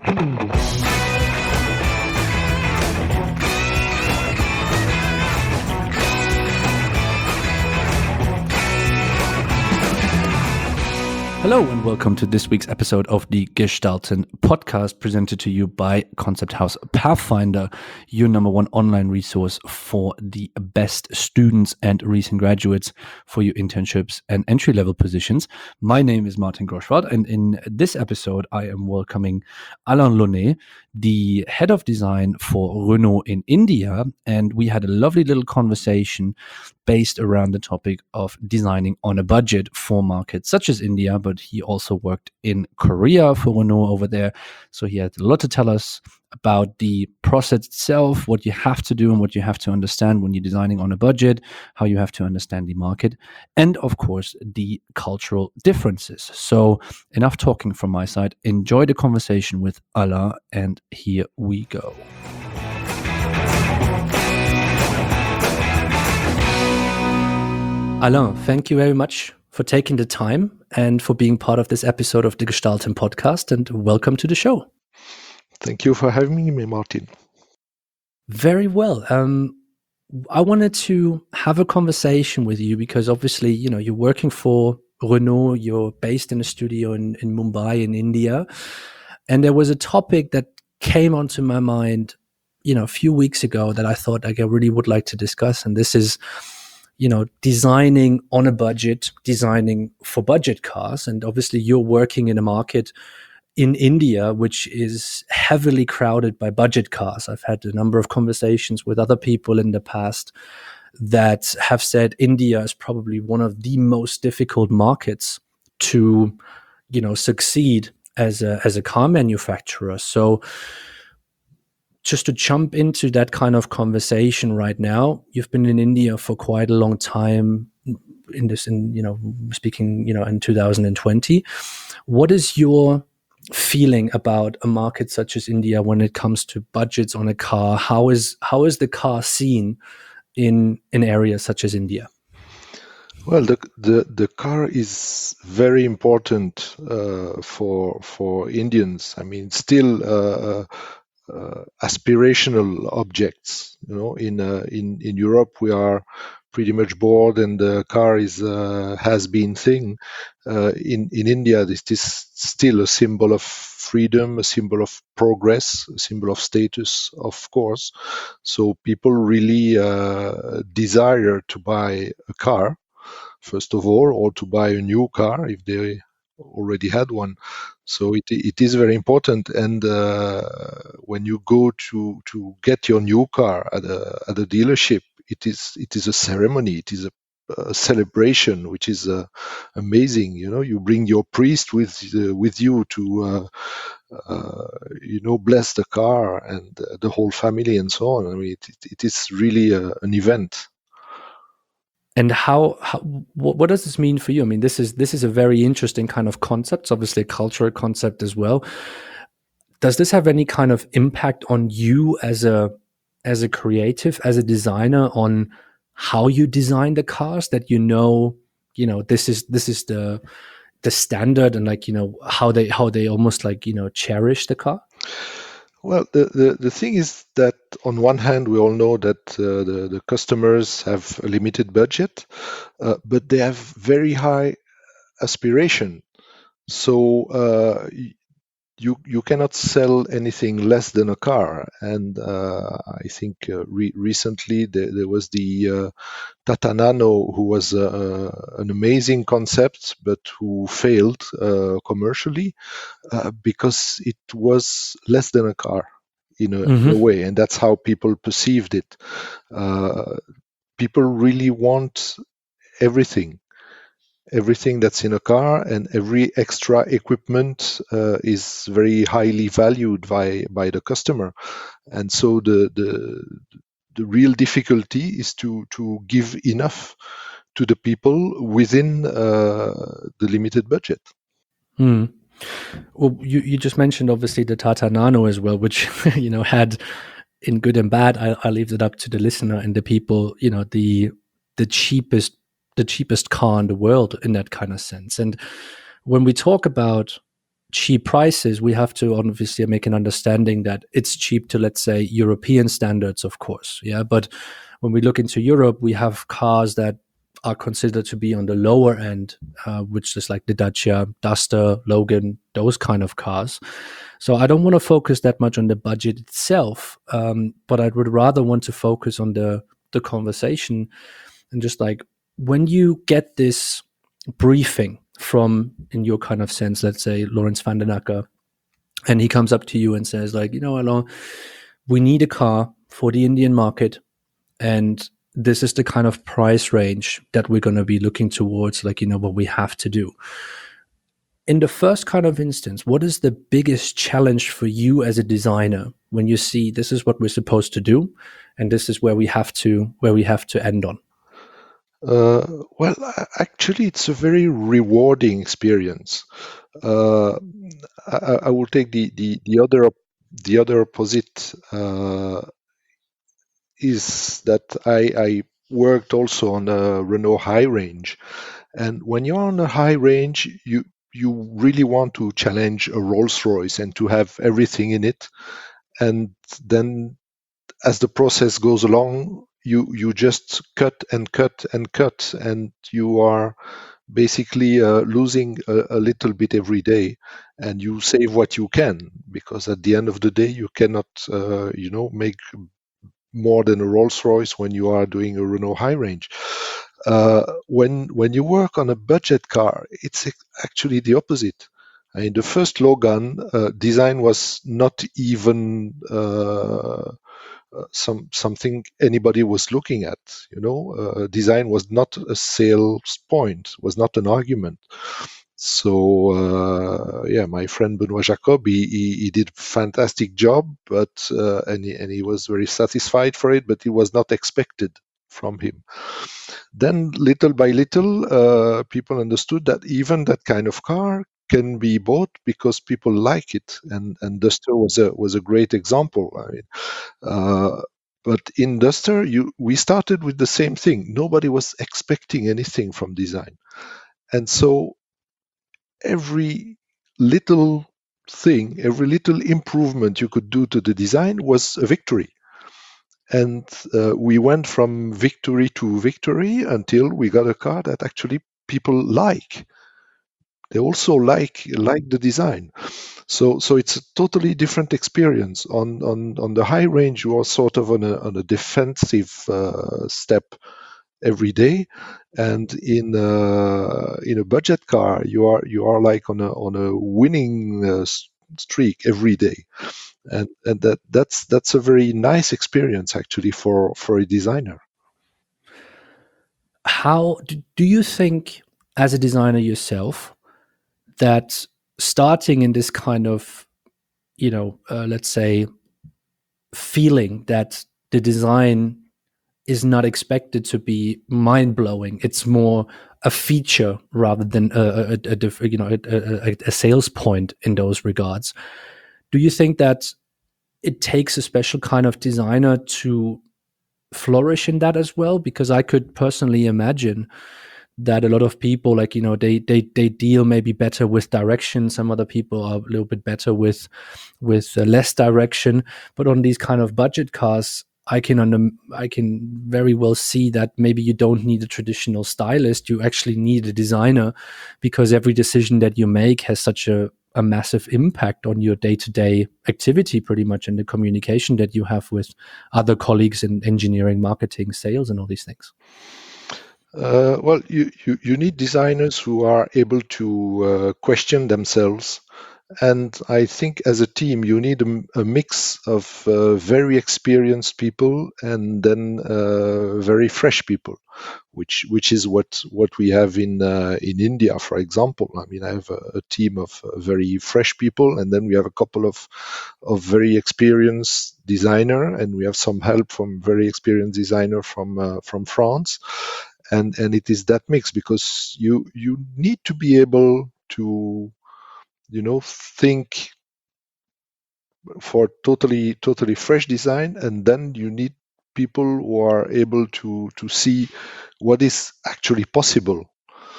Hello and welcome to this week's episode of the Gestalten podcast, presented to you by Concept House Pathfinder, your number one online resource for the best students and recent graduates for your internships and entry-level positions. My name is Martin Groschwald, and in this episode, I am welcoming Alain Launay, the head of design for Renault in India, and we had a lovely little conversation based around the topic of designing on a budget for markets such as India, but he also worked in Korea for Renault over there. So he had a lot to tell us about the process itself, what you have to do and what you have to understand when you're designing on a budget, how you have to understand the market, and of course, the cultural differences. So enough talking from my side. Enjoy the conversation with Alain, and here we go. Alain, thank you very much for taking the time and for being part of this episode of the Gestalten podcast, and welcome to the show. Thank you for having me, Martin. Very well. I wanted to have a conversation with you because obviously, you're working for Renault, you're based in a studio in Mumbai in India, and there was a topic that came onto my mind, a few weeks ago that I thought I really would like to discuss, and this is designing on a budget, designing for budget cars. And obviously you're working in a market in India, which is heavily crowded by budget cars. I've had a number of conversations with other people in the past that have said India is probably one of the most difficult markets to, succeed as a car manufacturer. So just to jump into that kind of conversation right now, you've been in India for quite a long time in 2020. What is your feeling about a market such as India when it comes to budgets on a car? How is the car seen in areas such as India? Well, the car is very important for Indians. I mean, still aspirational objects. In Europe we are pretty much bored, and the car is has been thing. In India, this is still a symbol of freedom, a symbol of progress, a symbol of status, of course. So people really desire to buy a car, first of all, or to buy a new car if they already had one. So it is very important. And when you go to get your new car at a dealership, it is a ceremony. It is a celebration, which is amazing. You bring your priest with you to bless the car and the whole family and so on. I mean, it is really an event. And what does this mean for you? I mean, this is a very interesting kind of concept. It's obviously a cultural concept as well. Does this have any kind of impact on you as a creative, as a designer, on how you design the cars? That this is the standard, and how they almost cherish the car. Well, the thing is that on one hand, we all know that the customers have a limited budget, but they have very high aspiration. So you cannot sell anything less than a car. And I think recently there was the Tata Nano, who was an amazing concept, but who failed commercially because it was less than a car in a way, and that's how people perceived it. People really want everything that's in a car, and every extra equipment is very highly valued by the customer. And so the real difficulty is to give enough to the people within the limited budget. Well, you just mentioned obviously the Tata Nano as well, which had, in good and bad, I leave it up to the listener and the people, the cheapest car in the world in that kind of sense. And when we talk about cheap prices, we have to obviously make an understanding that it's cheap to, let's say, European standards, of course. Yeah. But when we look into Europe, we have cars that are considered to be on the lower end, which is like the Dacia, Duster, Logan, those kind of cars. So I don't want to focus that much on the budget itself, but I would rather want to focus on the conversation and just like when you get this briefing from, in your kind of sense, let's say Lawrence van den Acker, and he comes up to you and says like, Alain, we need a car for the Indian market, and this is the kind of price range that we're going to be looking towards, like, what we have to do. In the first kind of instance, what is the biggest challenge for you as a designer when you see this is what we're supposed to do and this is where we have to end on? Well, actually, it's a very rewarding experience. I will take the other opposite. Is that I worked also on a Renault high range, and when you're on a high range, you really want to challenge a Rolls-Royce and to have everything in it, and then as the process goes along, you just cut and cut and cut, and you are basically losing a little bit every day, and you save what you can, because at the end of the day you cannot make more than a Rolls-Royce when you are doing a Renault high range. When you work on a budget car, it's actually the opposite. I mean, the first Logan design was not even something anybody was looking at. Design was not a sales point, was not an argument. So my friend Benoit Jacob, he did a fantastic job, but and he was very satisfied for it, but it was not expected from him. Then little by little, people understood that even that kind of car can be bought because people like it, and Duster was a great example. I mean, but in Duster, we started with the same thing. Nobody was expecting anything from design, and so every little thing, every little improvement you could do to the design was a victory. And we went from victory to victory until we got a car that actually people like. They also like the design. So it's a totally different experience. On the high range, you are sort of on a defensive step every day, and in a budget car, you are like on a winning streak every day, and that's a very nice experience actually for a designer. How do you think, as a designer yourself, that starting in this kind of, let's say, feeling that the design is not expected to be mind blowing, it's more a feature rather than a sales point in those regards. Do you think that it takes a special kind of designer to flourish in that as well? Because I could personally imagine that a lot of people, like, they deal maybe better with direction. Some other people are a little bit better with less direction. But on these kind of budget cars, I can very well see that maybe you don't need a traditional stylist. You actually need a designer, because every decision that you make has such a massive impact on your day-to-day activity, pretty much, and the communication that you have with other colleagues in engineering, marketing, sales, and all these things. Well, you need designers who are able to question themselves. And I think as a team, you need a mix of very experienced people and then very fresh people, which is what we have in India, for example. I mean, I have a team of very fresh people, and then we have a couple of very experienced designer, and we have some help from very experienced designer from France. And it is that mix, because you need to be able to think for totally fresh design, and then you need people who are able to see what is actually possible.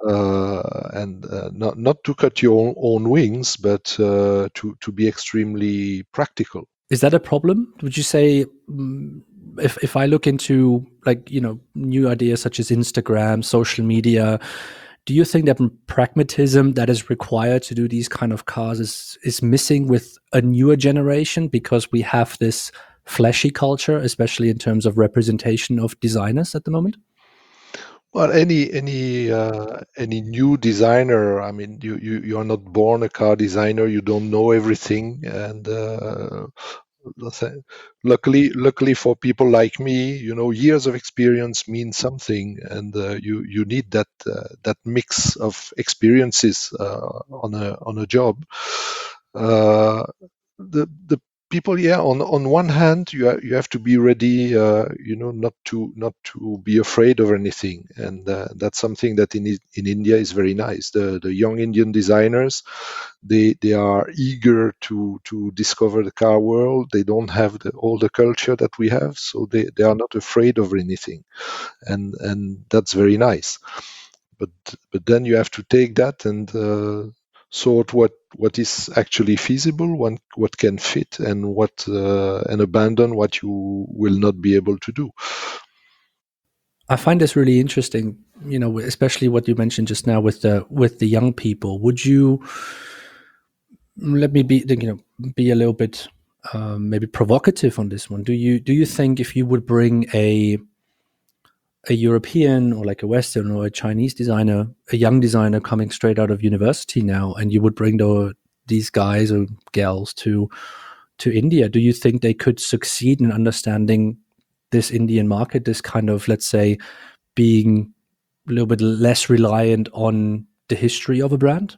and not to cut your own wings, but to be extremely practical. Is that a problem? Would you say, if I look into, like, new ideas such as Instagram, social media, do you think that pragmatism that is required to do these kind of cars is missing with a newer generation, because we have this flashy culture, especially in terms of representation of designers at the moment? Well, any new designer, I mean, you are not born a car designer. You don't know everything, and let's say, luckily for people like me, years of experience mean something, and you need that mix of experiences on a job. The people, yeah, on one hand, you have to be ready, not to be afraid of anything, and that's something that in India is very nice. The young Indian designers, they are eager to discover the car world. They don't have all the culture that we have, so they are not afraid of anything, and that's very nice. But then you have to take that and sort what is actually feasible, what can fit, and abandon what you will not be able to do. I find this really interesting, especially what you mentioned just now with the young people. Would you, let me be a little bit, maybe provocative on this one? Do you think if you would bring a European or like a Western or a Chinese designer, a young designer coming straight out of university now, and you would bring these guys or gals to India, do you think they could succeed in understanding this Indian market, this kind of, let's say, being a little bit less reliant on the history of a brand?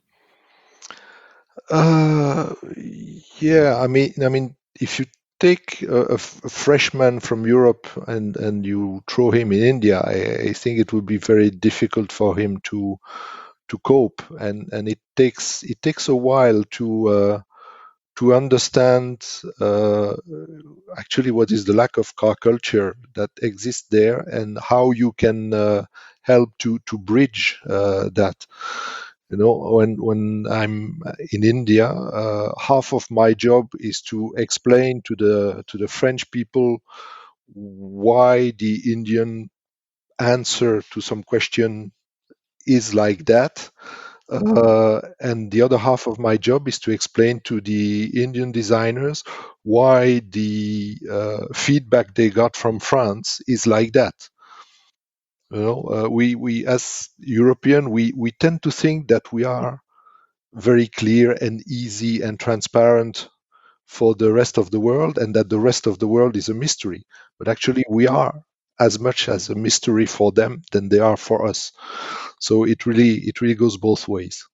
Uh, yeah, I mean, if you take a freshman from Europe and you throw him in India, I think it would be very difficult for him to cope, and it takes a while to understand actually what is the lack of car culture that exists there, and how you can help to bridge that. When I'm in India, half of my job is to explain to the French people why the Indian answer to some question is like that. And the other half of my job is to explain to the Indian designers why the feedback they got from France is like that. We as European, we tend to think that we are very clear and easy and transparent for the rest of the world, and that the rest of the world is a mystery. But actually, we are as much as a mystery for them than they are for us. So it really goes both ways.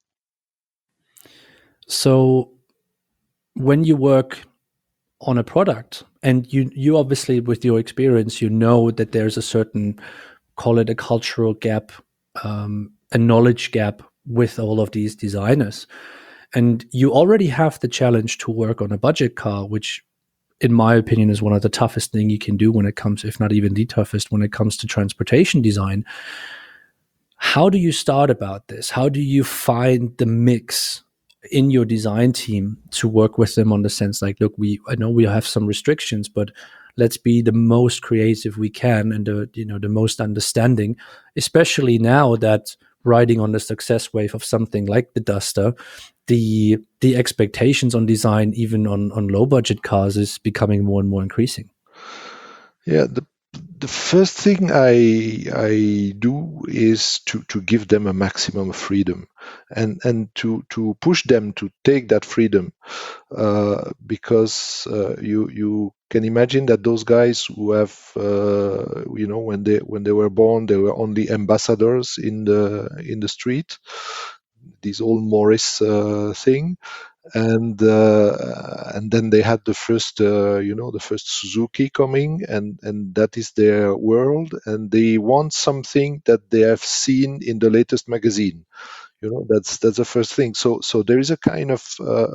So when you work on a product, and you obviously, with your experience, you know that there's a certain, call it a cultural gap, a knowledge gap with all of these designers, and you already have the challenge to work on a budget car, which in my opinion is one of the toughest thing you can do when it comes, if not even the toughest, when it comes to transportation design. How do you start about this? How do you find the mix in your design team to work with them on the sense, like, look, I know we have some restrictions, but let's be the most creative we can, and the most understanding, especially now that riding on the success wave of something like the Duster, the expectations on design, even on low budget cars, is becoming more and more increasing. Yeah, the first thing I do is to give them a maximum of freedom, and to push them to take that freedom, because you can imagine that those guys who have when they were born, they were only ambassadors in the street, this old Morris thing, and then they had the first Suzuki coming, and that is their world, and they want something that they have seen in the latest magazine. That's the first thing. So there is a kind of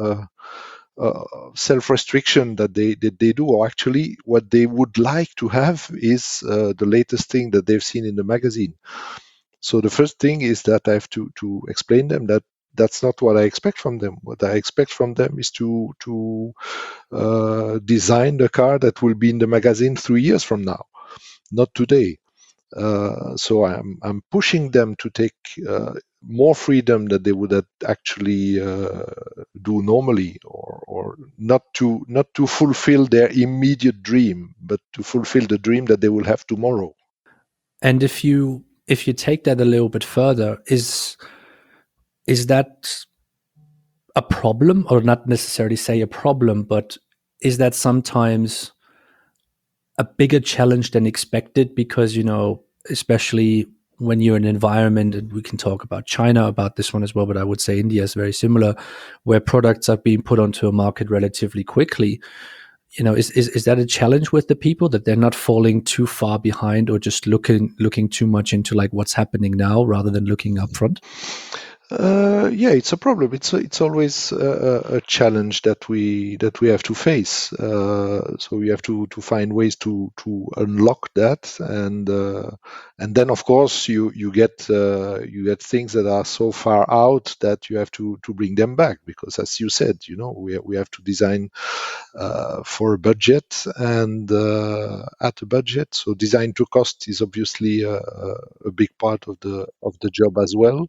self-restriction that they do, or actually what they would like to have is the latest thing that they've seen in the magazine. So the first thing is that I have to explain them that that's not what I expect from them. What I expect from them is to design the car that will be in the magazine 3 years from now, not today. So I'm pushing them to take more freedom that they would actually do normally, or not to fulfill their immediate dream, but to fulfill the dream that they will have tomorrow. And if you take that a little bit further, is that a problem, or not necessarily say a problem, but is that sometimes a bigger challenge than expected? Because, especially when you're in an environment, and we can talk about China about this one as well, but I would say India is very similar, where products are being put onto a market relatively quickly. Is that a challenge with the people, that they're not falling too far behind, or just looking too much into like what's happening now rather than looking up front? Yeah, it's a problem. It's always a challenge that we have to face. So we have to find ways to unlock that, and then of course you get things that are so far out that you have to bring them back, because as you said, we have to design for a budget, and at a budget. So design to cost is obviously a big part of the job as well.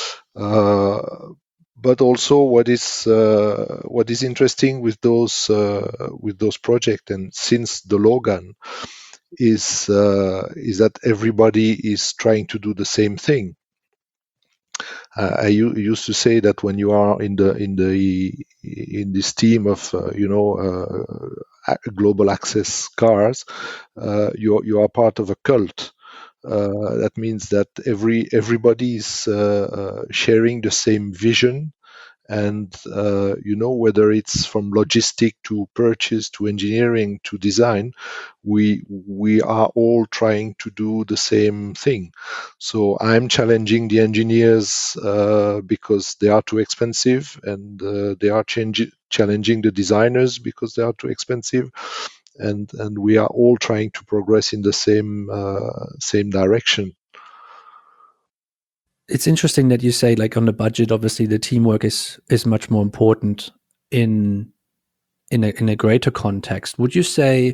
But also, what is interesting with those projects, and since the Logan, is that everybody is trying to do the same thing. I used to say that when you are in this team of global access cars, you are part of a cult. That means that everybody is sharing the same vision, and whether it's from logistic to purchase to engineering to design, we are all trying to do the same thing. So I'm challenging the engineers because they are too expensive, and they are challenging the designers because they are too expensive, and we are all trying to progress in the same direction. It's interesting that you say, like, on the budget, obviously the teamwork is much more important in a greater context. Would you say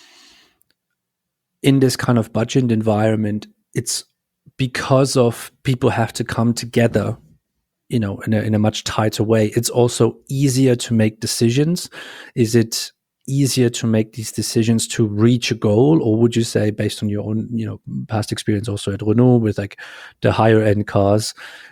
in this kind of budget environment, it's because of people have to come together, in a much tighter way, it's also easier to make decisions? Is it easier to make these decisions to reach a goal? Or would you say, based on your own, past experience also at Renault with like the higher end cars,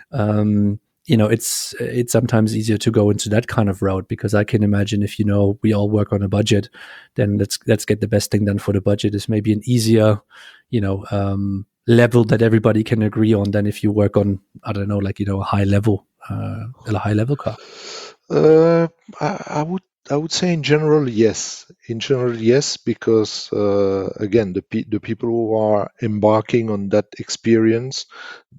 it's sometimes easier to go into that kind of route? Because I can imagine, if we all work on a budget, then let's get the best thing done for the budget is maybe an easier, level that everybody can agree on than if you work on, I don't know, like, a high level car. Uh, I would say in general, yes. In general, yes, because again, the people who are embarking on that experience,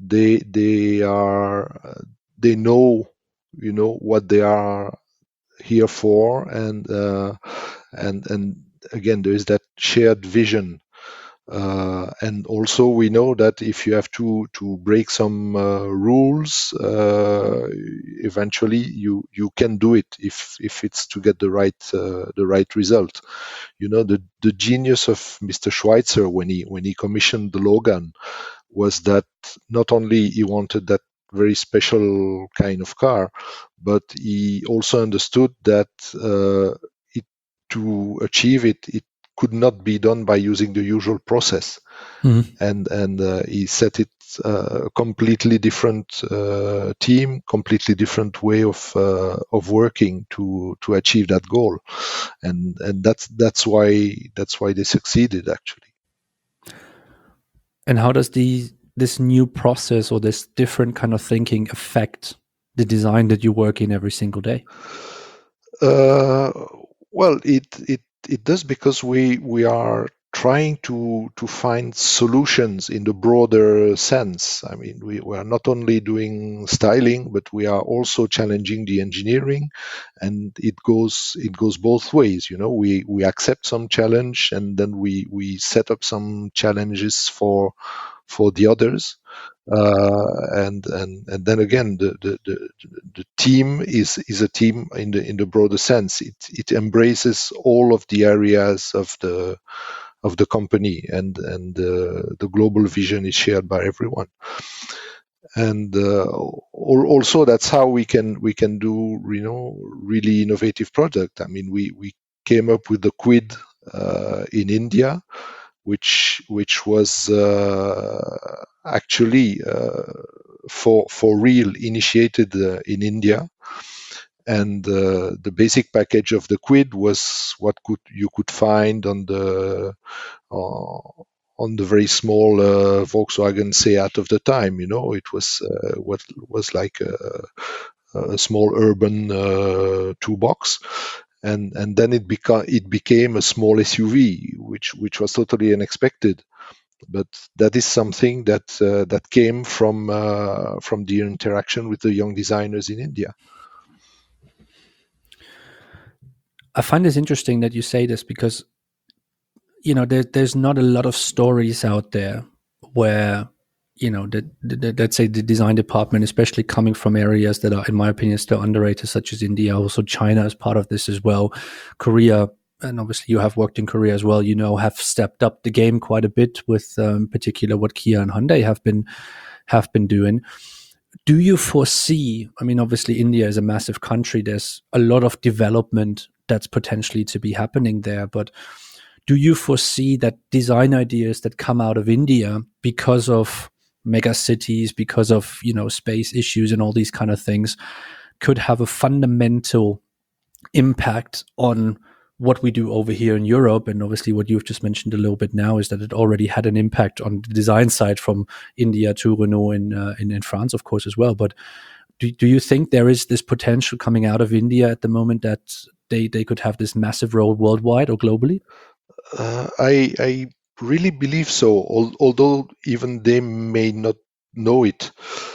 they know, what they are here for, and again, there is that shared vision. And also, we know that if you have to break some rules, eventually you can do it if it's to get the right result. The genius of Mr. Schweitzer when he commissioned the Logan was that not only he wanted that very special kind of car, but he also understood that to achieve it could not be done by using the usual process. And he set it a completely different team, completely different way of working to achieve that goal, and that's why they succeeded, actually. And how does this new process, or this different kind of thinking, affect the design that you work in every single day? Uh, well, it does, because we are trying to find solutions in the broader sense. I mean, we are not only doing styling, but we are also challenging the engineering, and it goes both ways. We accept some challenge, and then we set up some challenges for the others. And then again, the team is a team in the broader sense. It embraces all of the areas of the company, and the global vision is shared by everyone. And also that's how we can do really innovative product. I mean, we came up with the Quid in India, which was actually for real initiated in India. And the basic package of the Quid was what you could find on the very small Volkswagen Seat of the time. It was what was like a small urban toolbox, and then it became a small SUV, which was totally unexpected. But that is something that came from the interaction with the young designers in India. I find this interesting that you say this, because there's not a lot of stories out there where let's say the design department, especially coming from areas that are, in my opinion, still underrated, such as India. Also China is part of this as well, Korea, and obviously you have worked in Korea as well, have stepped up the game quite a bit with in particular what Kia and Hyundai have been doing. Do you foresee, I mean, obviously India is a massive country, there's a lot of development that's potentially to be happening there, but do you foresee that design ideas that come out of India, because of mega cities, because of space issues and all these kind of things, could have a fundamental impact on what we do over here in Europe? And obviously what you've just mentioned a little bit now is that it already had an impact on the design side from India to Renault in France, of course, as well. But do you think there is this potential coming out of India at the moment that they could have this massive role worldwide or globally? I really believe so, although even they may not know it.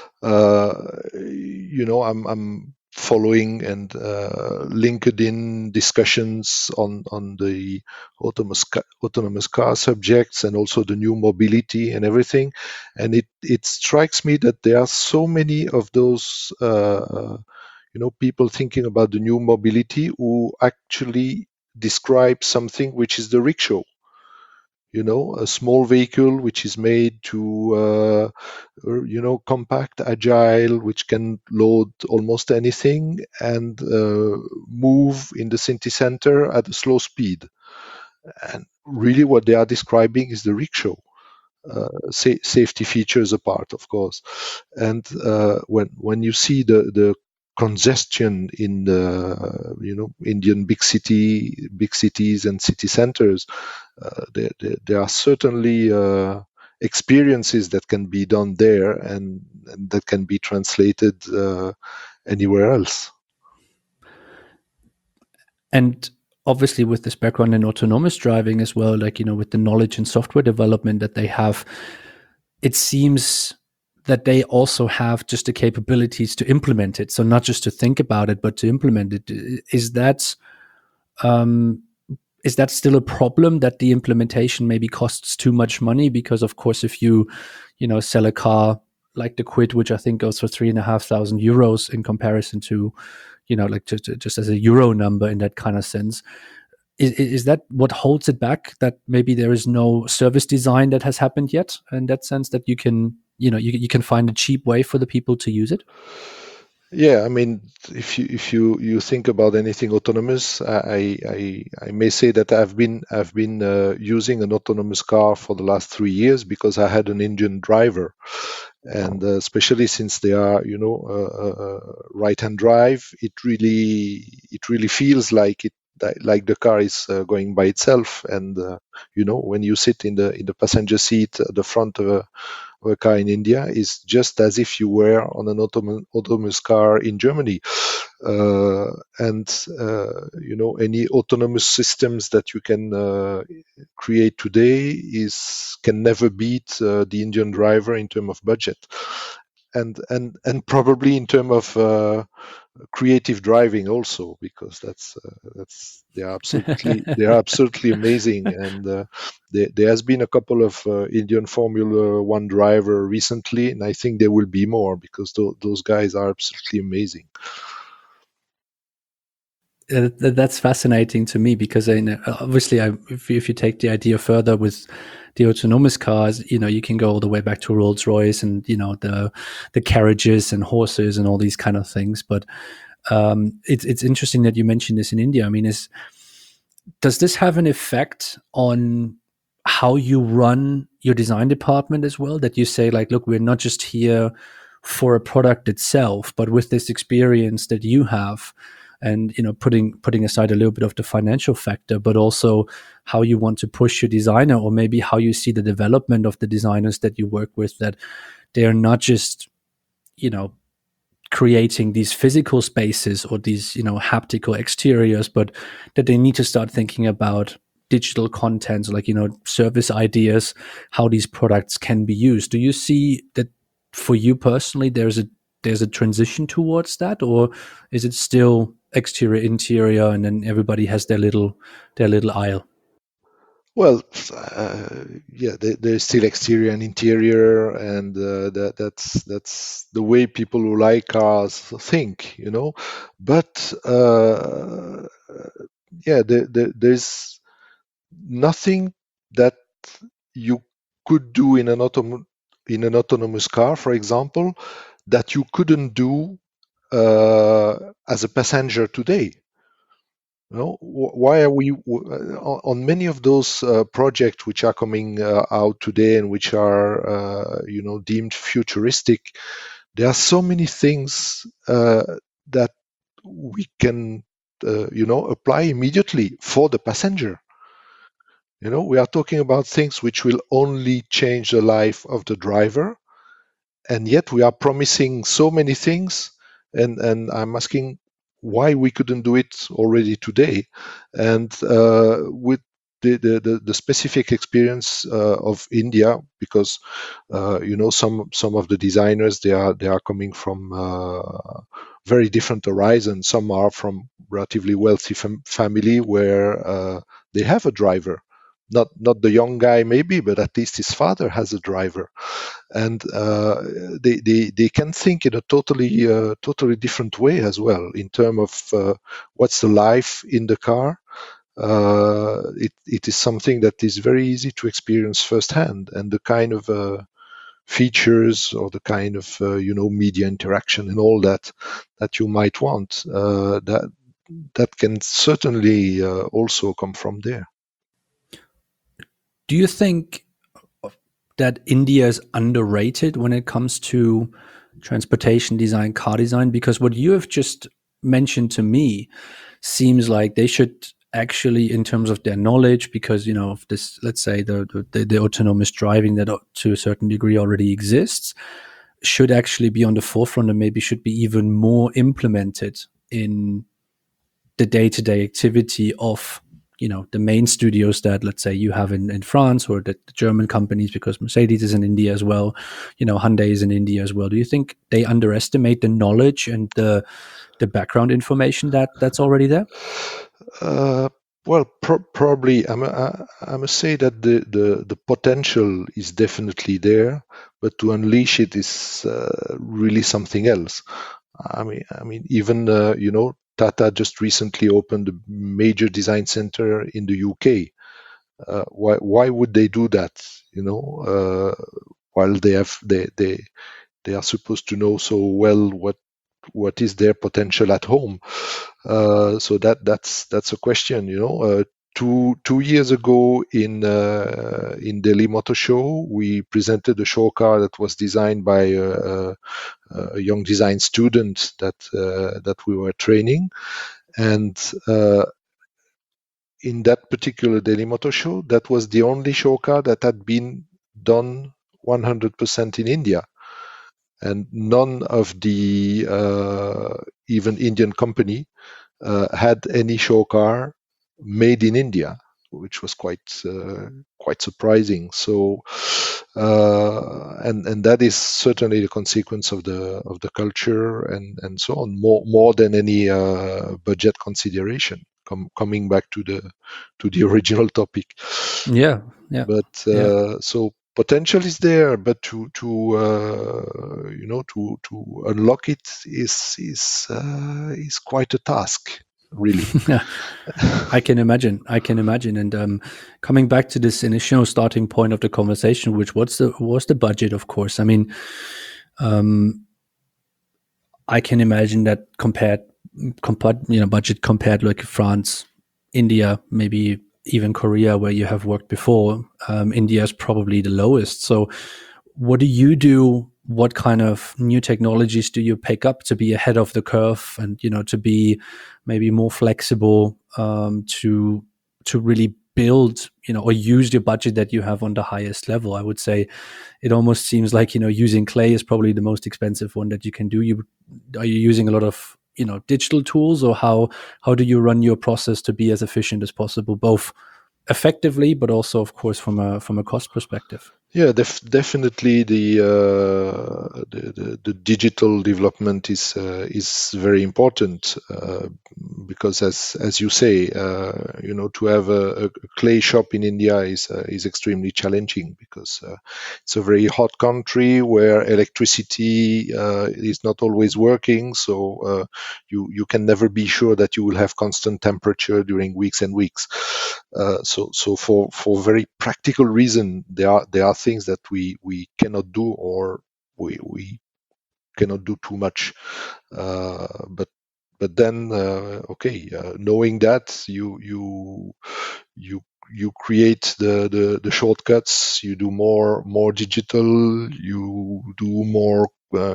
I'm following and LinkedIn discussions on the autonomous car subjects, and also the new mobility and everything. And it strikes me that there are so many of those people thinking about the new mobility who actually describe something which is the rickshaw. A small vehicle which is made to compact, agile, which can load almost anything and move in the city center at a slow speed. And really what they are describing is the rickshaw. Safety features apart, of course. And when you see the congestion in the Indian big cities and city centers, there are certainly experiences that can be done there, and that can be translated anywhere else. And obviously with this background in autonomous driving as well, like, with the knowledge and software development that they have, it seems that they also have just the capabilities to implement it. So not just to think about it, but to implement it. Is that still a problem, that the implementation maybe costs too much money? Because of course, if you sell a car like the Quid, which I think goes for €3,500 in comparison to, like just as a euro number in that kind of sense, is that what holds it back? That maybe there is no service design that has happened yet, in that sense, that you can you can find a cheap way for the people to use it? Yeah, I mean, if you think about anything autonomous, I may say that I've been using an autonomous car for the last 3 years, because I had an Indian driver, and especially since they are right-hand drive, it really feels like the car is going by itself. And when you sit in the passenger seat at the front of a car in India, is just as if you were on an autonomous car in Germany. Any autonomous systems that you can create today can never beat the Indian driver in terms of budget, and probably in terms of creative driving also, because they are absolutely amazing. And there has been a couple of Indian Formula One driver recently, and I think there will be more, because those guys are absolutely amazing. That's fascinating to me, because obviously, if you take the idea further with the autonomous cars, you can go all the way back to Rolls Royce, and the carriages and horses and all these kind of things. But it's interesting that you mentioned this in India. I mean, does this have an effect on how you run your design department as well? That you say, like, look, we're not just here for a product itself, but with this experience that you have, and putting aside a little bit of the financial factor, but also how you want to push your designer, or maybe how you see the development of the designers that you work with, that they're not just creating these physical spaces or these haptical exteriors, but that they need to start thinking about digital content, like service ideas, how these products can be used. Do you see that for you personally there's a transition towards that, or is it still exterior, interior, and then everybody has their little aisle? Well, yeah, there's still exterior and interior, and that's the way people who like cars think, But yeah, there's nothing that you could do in an autonomous car, for example, that you couldn't do as a passenger today. Why are we on many of those projects which are coming out today, and which are deemed futuristic? There are so many things that we can apply immediately for the passenger. We are talking about things which will only change the life of the driver, and yet we are promising so many things. And I'm asking why we couldn't do it already today. And with the specific experience of India, because some of the designers, they are coming from very different horizons. Some are from relatively wealthy family, where they have a driver, not the young guy maybe, but at least his father has a driver, and they can think in a totally different way as well, in terms of what's the life in the car. It is something that is very easy to experience firsthand, and the kind of features, or the kind of media interaction and all that you might want, that can certainly also come from there. Do you think that India is underrated when it comes to transportation design, car design? Because what you have just mentioned to me seems like they should actually, in terms of their knowledge, because of this, let's say the autonomous driving that to a certain degree already exists, should actually be on the forefront, and maybe should be even more implemented in the day-to-day activity of the main studios that, let's say, you have in France, or the German companies, because Mercedes is in India as well, Hyundai is in India as well. Do you think they underestimate the knowledge and the background information that's already there? Well, probably. I must say that the potential is definitely there, but to unleash it is really something else. I mean, even Tata just recently opened a major design center in the UK. Why would they do that? While they are supposed to know so well what is their potential at home. So that's a question. 2 years ago in Delhi Motor Show, we presented a show car that was designed by a young design student that we were training, and in that particular Delhi Motor Show, that was the only show car that had been done 100% in India, and none of the even Indian company had any show car made in India, which was quite quite surprising. So, and that is certainly the consequence of the culture and so on, more than any budget consideration. Coming back to the original topic, Yeah, yeah, but yeah. so potential is there, but to unlock it is quite a task, really. I can imagine. I can imagine. And coming back to this initial starting point of the conversation, which was the budget, of course. I mean, I can imagine that budget compared like France, India, maybe even Korea, where you have worked before. India is probably the lowest. So, what do you do? What kind of new technologies do you pick up to be ahead of the curve, and to be maybe more flexible, to really build, or use your budget that you have on the highest level? I would say it almost seems like using clay is probably the most expensive one that you can do. Are you using a lot of digital tools, or how do you run your process to be as efficient as possible, both effectively but also, of course, from a cost perspective? Yeah, definitely the digital development is very important, because as you say, to have a clay shop in India is extremely challenging, because it's a very hot country where electricity is not always working, so you can never be sure that you will have constant temperature during weeks and weeks. So for very practical reason, there are things that we cannot do, or we cannot do too much. But then okay, knowing that, you create the shortcuts. You do more digital. You do more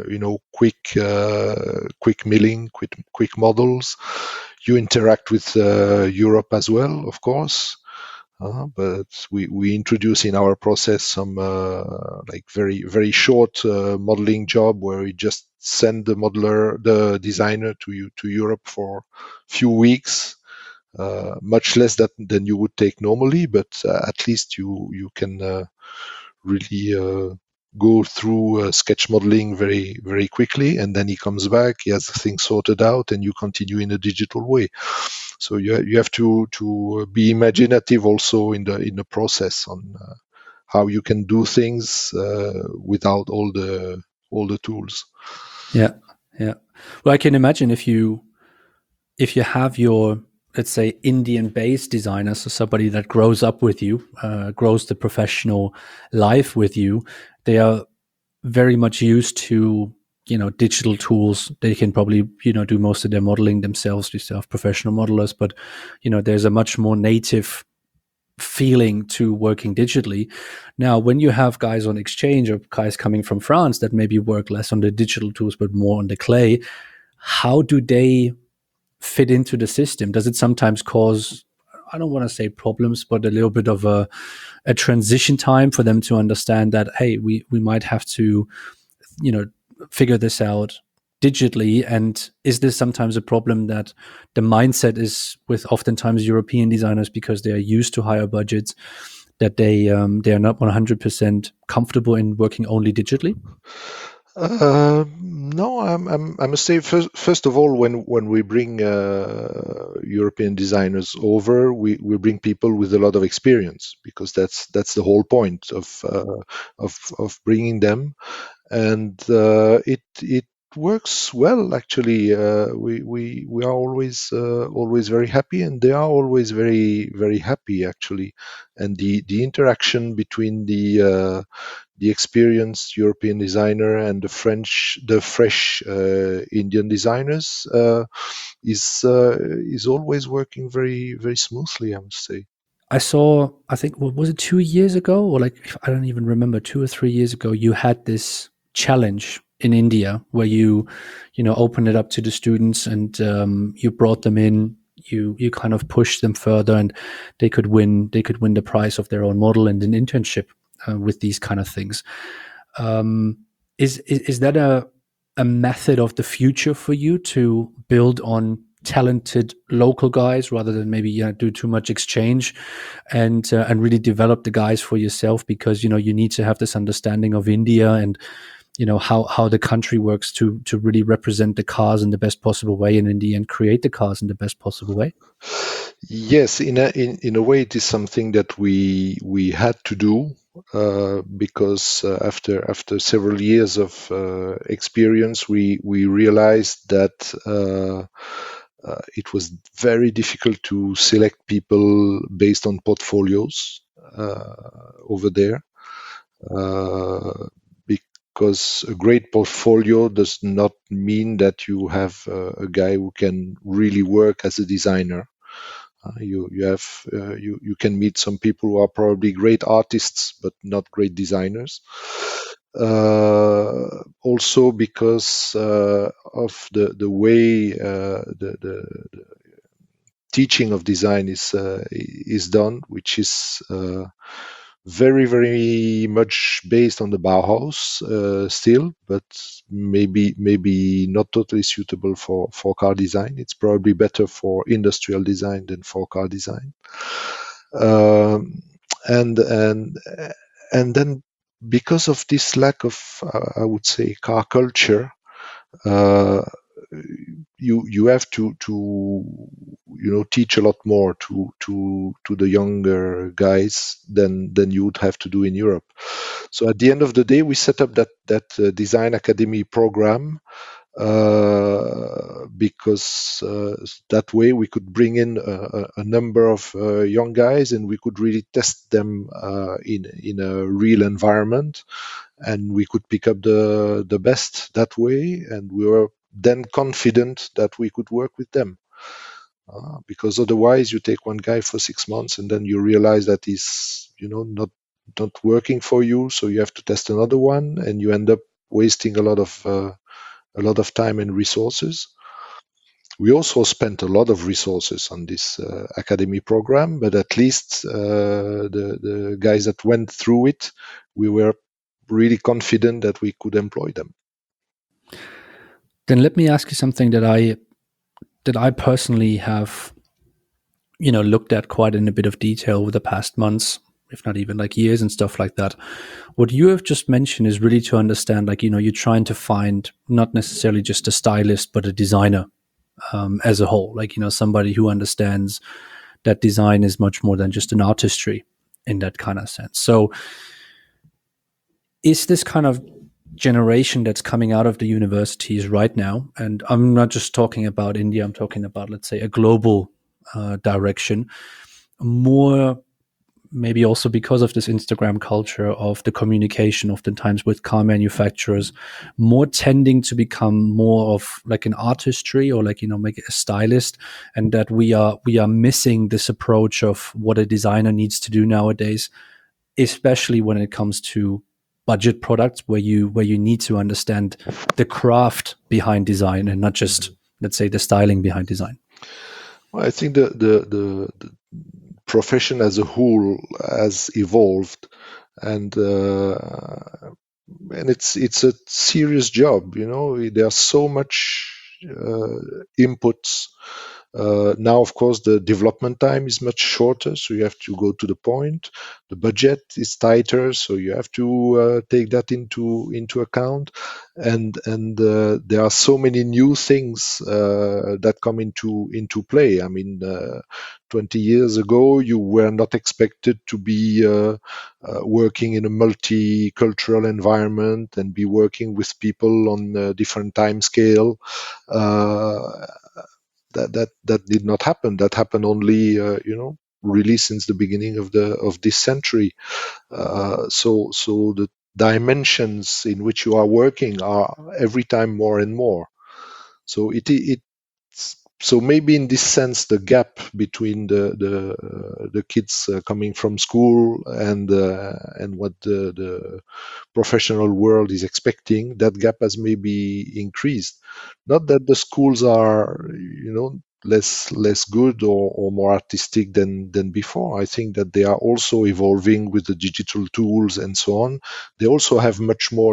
quick milling, quick models. You interact with Europe as well, of course. But we introduce in our process some like very short modeling job, where we just send the designer to Europe for few weeks, much less than you would take normally, but at least you can really go through sketch modeling very quickly, and then he comes back, he has things sorted out, and you continue in a digital way. So you have to be imaginative also in the process on how you can do things without all the tools. Yeah, yeah. Well, I can imagine if you have your, let's say, Indian-based designer, so somebody that grows up with you, grows the professional life with you, they are very much used to digital tools. They can probably do most of their modeling themselves. We still have professional modelers, but there's a much more native feeling to working digitally. Now, when you have guys on exchange or guys coming from France that maybe work less on the digital tools but more on the clay, how do they fit into the system? Does it sometimes cause, I don't want to say problems, but a little bit of a transition time for them to understand that, hey, we might have to figure this out digitally? And is this sometimes a problem that the mindset is with oftentimes European designers, because they are used to higher budgets, that they are not 100% comfortable in working only digitally? No, I must say, first of all, when we bring European designers over, we bring people with a lot of experience, because that's the whole point of bringing them, and it works well, actually. We are always very happy, and they are always very happy, actually. And the interaction between the experienced European designer and the fresh Indian designers is always working very smoothly, I must say. I saw, I think, what was it, 2 years ago, or like, I don't even remember, 2 or 3 years ago, you had this challenge in India where you opened it up to the students, and you brought them in. You kind of pushed them further, and they could win the prize of their own model and an internship with these kind of things. Is that a method of the future for you, to build on talented local guys rather than maybe do too much exchange, and really develop the guys for yourself, because you need to have this understanding of India and how the country works to really represent the cars in the best possible way, and in the end create the cars in the best possible way. Yes, in a way, it is something that we had to do because after several years of experience, we realized that it was very difficult to select people based on portfolios over there. Because a great portfolio does not mean that you have a guy who can really work as a designer. You can meet some people who are probably great artists but not great designers. Also because of the way the teaching of design is done, which is very much based on the Bauhaus still, but maybe not totally suitable for car design. It's probably better for industrial design than for car design. And then because of this lack of, I would say, car culture, you have to teach a lot more to the younger guys than you would have to do in Europe. So at the end of the day, we set up that design academy program because that way we could bring in a number of young guys, and we could really test them in a real environment, and we could pick up the best that way, and we were then confident that we could work with them. Because otherwise you take one guy for 6 months and then you realize that he's not working for you, so you have to test another one, and you end up wasting a lot of time and resources. We also spent a lot of resources on this academy program, but at least the guys that went through it, we were really confident that we could employ them. Then let me ask you something that I personally have looked at quite in a bit of detail over the past months, if not even like years and stuff like that. What you have just mentioned is really to understand, you're trying to find not necessarily just a stylist, but a designer as a whole, somebody who understands that design is much more than just an artistry in that kind of sense. So is this kind of generation that's coming out of the universities right now, and I'm not just talking about India, I'm talking about, let's say, a global direction, more maybe also because of this Instagram culture of the communication oftentimes with car manufacturers, more tending to become more of like an artistry, or make a stylist, and that we are missing this approach of what a designer needs to do nowadays, especially when it comes to budget products where you need to understand the craft behind design and not just, let's say, the styling behind design. Well, I think the profession as a whole has evolved, and it's a serious job. There's so much inputs. Now, of course, the development time is much shorter, so you have to go to the point. The budget is tighter, so you have to take that into account. And there are so many new things that come into play. I mean, 20 years ago, you were not expected to be working in a multicultural environment and be working with people on a different time scale. That did not happen. That happened only, really since the beginning of this century. So the dimensions in which you are working are every time more and more. So so maybe in this sense, the gap between the kids coming from school and what the professional world is expecting, that gap has maybe increased. Not that the schools are, less good or more artistic than before. I think that they are also evolving with the digital tools and so on. They also have much more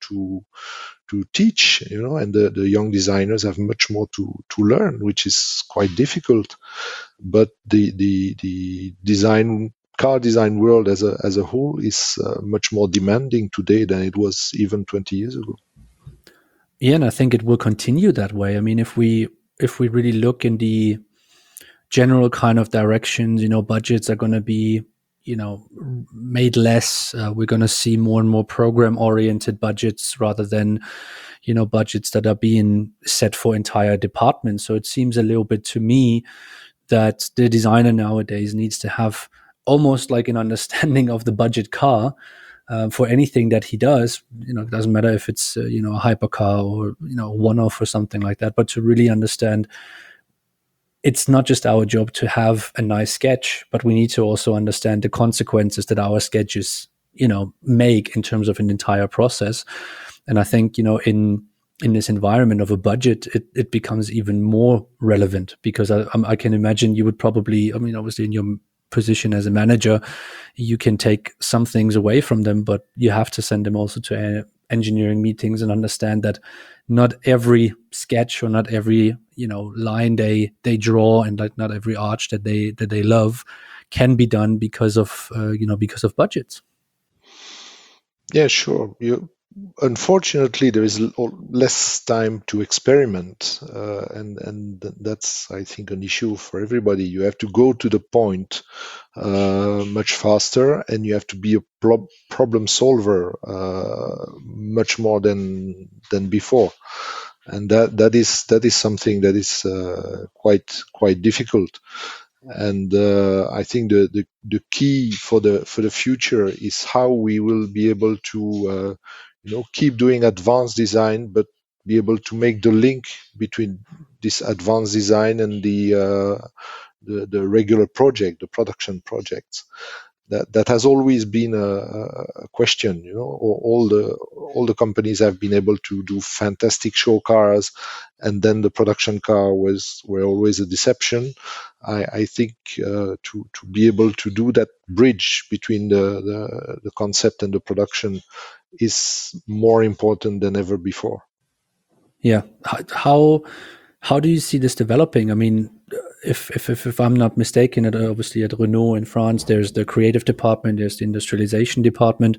to teach, and the young designers have much more to learn, which is quite difficult. But the car design world as a whole is much more demanding today than it was even 20 years ago. Yeah, and I think it will continue that way. I mean, if we really look in the general kind of directions, budgets are going to be, made less. We're going to see more and more program-oriented budgets rather than, budgets that are being set for entire departments. So it seems a little bit to me that the designer nowadays needs to have almost like an understanding of the budget car for anything that he does. It doesn't matter if it's a hypercar or one-off or something like that, but to really understand it's not just our job to have a nice sketch, but we need to also understand the consequences that our sketches make in terms of an entire process. And I think in this environment of a budget, it becomes even more relevant, because I can imagine you would probably, obviously in your position as a manager, you can take some things away from them, but you have to send them also to engineering meetings and understand that not every sketch or not every line they draw and like not every arch that they love can be done because of budgets. Yeah, sure. Unfortunately, there is less time to experiment, and that's, I think, an issue for everybody. You have to go to the point much faster, and you have to be a problem solver much more than before, and that is something that is quite difficult. And I think the key for the future is how we will be able to keep doing advanced design, but be able to make the link between this advanced design and the regular project, the production projects. That has always been a question. All the companies have been able to do fantastic show cars, and then the production car were always a deception. I think to be able to do that bridge between the concept and the production is more important than ever before. Yeah. How do you see this developing? I mean, if I'm not mistaken, obviously at Renault in France, there's the creative department, there's the industrialization department.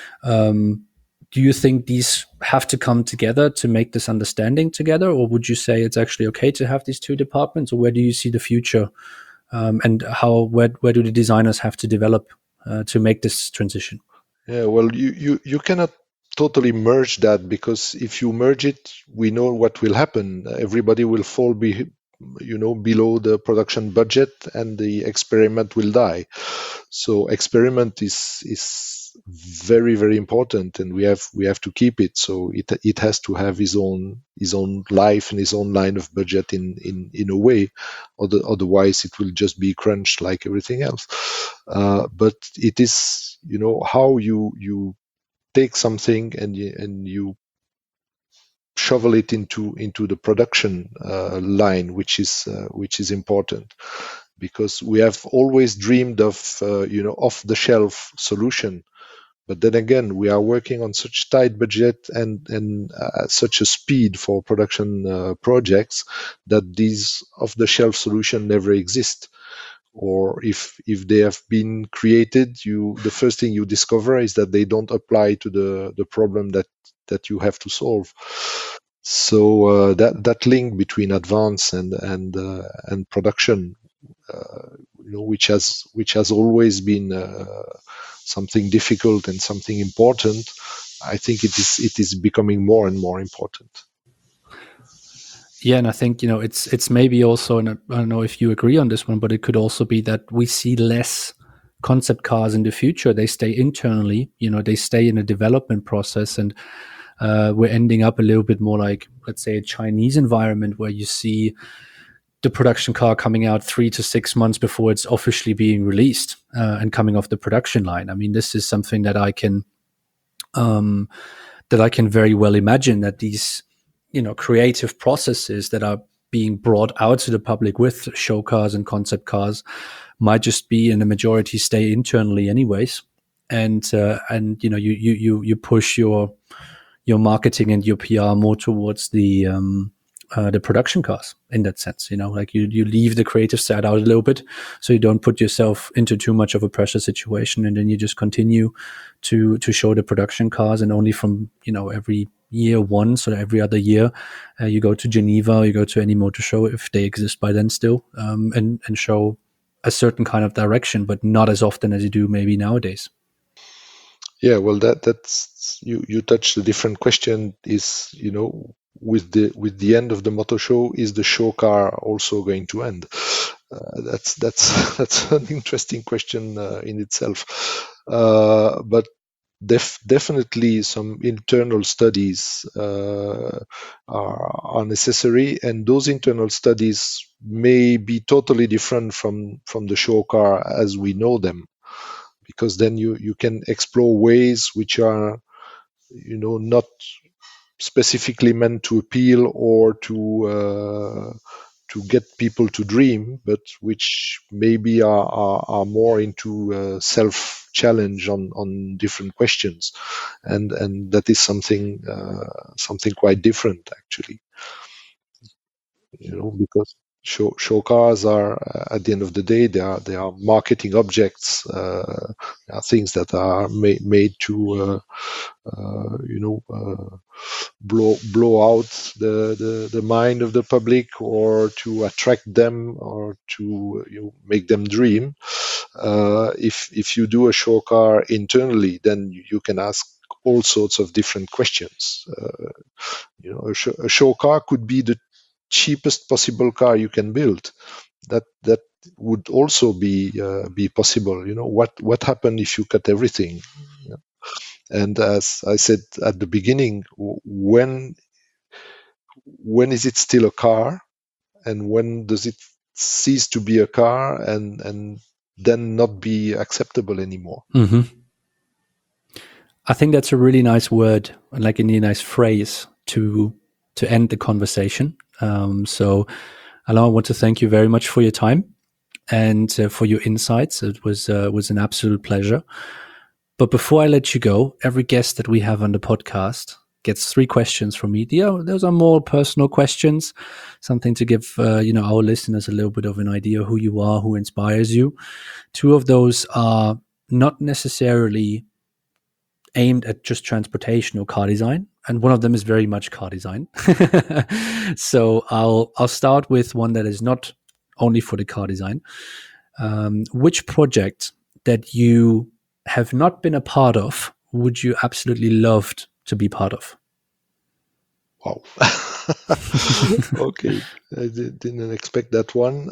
Do you think these have to come together to make this understanding together, or would you say it's actually okay to have these two departments, or where do you see the future, and where do the designers have to develop to make this transition? Yeah, well, you cannot totally merge that, because if you merge it, we know what will happen. Everybody will fall below the production budget, and the experiment will die. So experiment is very, very important, and we have to keep it. So it has to have his own life and his own line of budget in a way, otherwise it will just be crunched like everything else. But it is how you take something and you shovel it into the production line, which is important, because we have always dreamed of off the shelf solution. But then again, we are working on such tight budget and such a speed for production projects that these off-the-shelf solutions never exist. Or if they have been created, the first thing you discover is that they don't apply to the problem that you have to solve. So that link between advance and production, which has always been something difficult and something important, I think it is becoming more and more important. Yeah, and I think it's maybe also, and I don't know if you agree on this one, but it could also be that we see less concept cars in the future. They stay internally, they stay in a development process, and we're ending up a little bit more like, let's say, a Chinese environment where you see the production car coming out 3 to 6 months before it's officially being released and coming off the production line. I mean, this is something that I can very well imagine, that these creative processes that are being brought out to the public with show cars and concept cars might just be, in the majority, stay internally anyways. And you push your marketing and your PR more towards the production cars in that sense. Like you leave the creative side out a little bit, so you don't put yourself into too much of a pressure situation, and then you just continue to show the production cars, and only from every year once or every other year you go to Geneva, you go to any motor show if they exist by then still, and show a certain kind of direction, but not as often as you do maybe nowadays. Yeah, well, that's you touched a different question. Is with the end of the motor show, is the show car also going to end? That's an interesting question in itself. But definitely some internal studies are necessary, and those internal studies may be totally different from the show car as we know them, because then you can explore ways which are not specifically meant to appeal or to get people to dream, but which maybe are more into self challenge on different questions, and that is something quite different actually, because show cars are at the end of the day they are marketing objects, they are things that are made to blow out the mind of the public, or to attract them, or to make them dream. If you do a show car internally, then you can ask all sorts of different questions. A show car could be the cheapest possible car you can build. That would also be possible. What happened if you cut everything? And as I said at the beginning, when is it still a car, and when does it cease to be a car and then not be acceptable anymore? Mm-hmm. I think that's a really nice word, like a really nice phrase to end the conversation. So, Alain, I want to thank you very much for your time and for your insights. It was an absolute pleasure. But before I let you go, every guest that we have on the podcast gets 3 questions from me. Those are more personal questions, something to give our listeners a little bit of an idea who you are, who inspires you. 2 of those are not necessarily aimed at just transportation or car design, and one of them is very much car design. So I'll start with one that is not only for the car design. Which project that you have not been a part of would you absolutely loved to be part of? Wow. Okay, I didn't expect that one.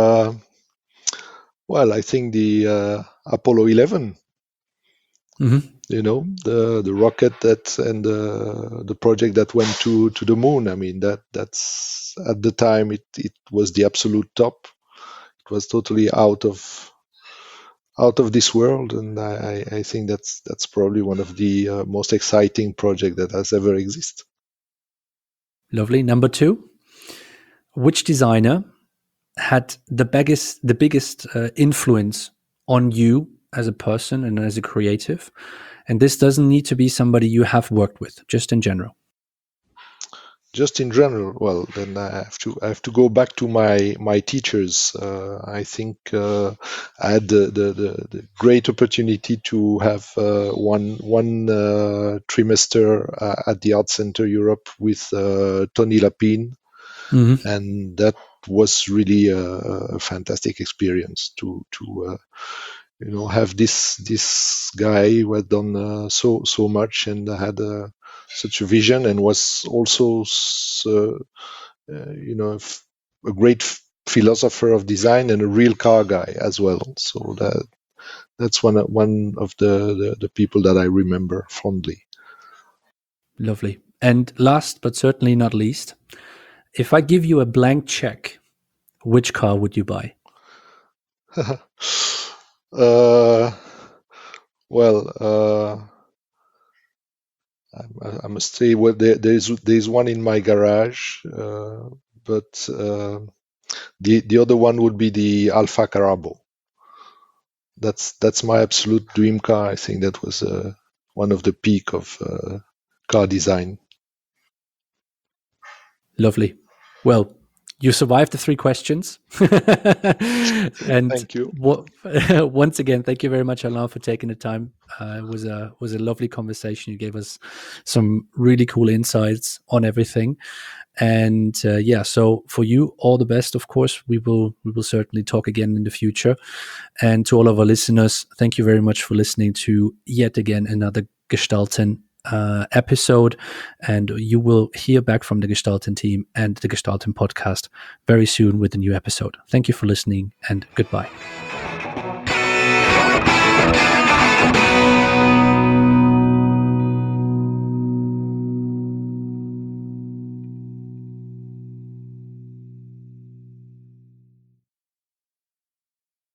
Well, I think the Apollo 11. Mm-hmm. The rocket and the project that went to the moon. I mean, that's at the time it was the absolute top. It was totally out of this world, and I think that's probably one of the most exciting project that has ever existed. Lovely. Number 2, which designer had the biggest influence on you as a person and as a creative? And this doesn't need to be somebody you have worked with, just in general. Just in general, well, then I have to go back to my teachers. I think I had the great opportunity to have one trimester at the Art Center Europe with Tony Lapine, Mm-hmm. and that was really a fantastic experience to have this guy who had done so much and had such a vision, and was also a great philosopher of design and a real car guy as well. So that's one of the people that I remember fondly. Lovely. And last but certainly not least, if I give you a blank check, which car would you buy? Well, I must say, well, there's one in my garage, but the other one would be the Alfa Carabo. That's my absolute dream car. I think that was one of the peak of car design. Lovely. Well, you survived the 3 questions. And Thank you. Once again, thank you very much, Alain, for taking the time. It was a lovely conversation. You gave us some really cool insights on everything. And so for you, all the best. Of course, we will certainly talk again in the future. And to all of our listeners, thank you very much for listening to yet again another Gestalten episode, and you will hear back from the Gestalten team and the Gestalten podcast very soon with a new episode. Thank you for listening, and goodbye.